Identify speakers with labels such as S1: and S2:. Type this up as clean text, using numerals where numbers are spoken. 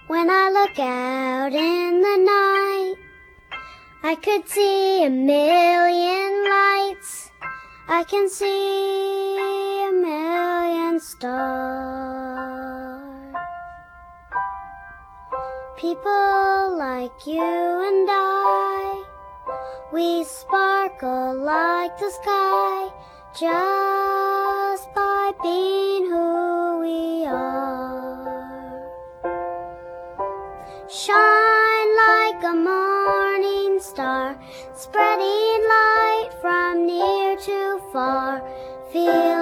S1: When I look out in the night, I could see a million lights. I can see a million stars. People like you and I, we sparkle like the sky just by being who we are. Shine like a morning star, spreading light from near to far. Feel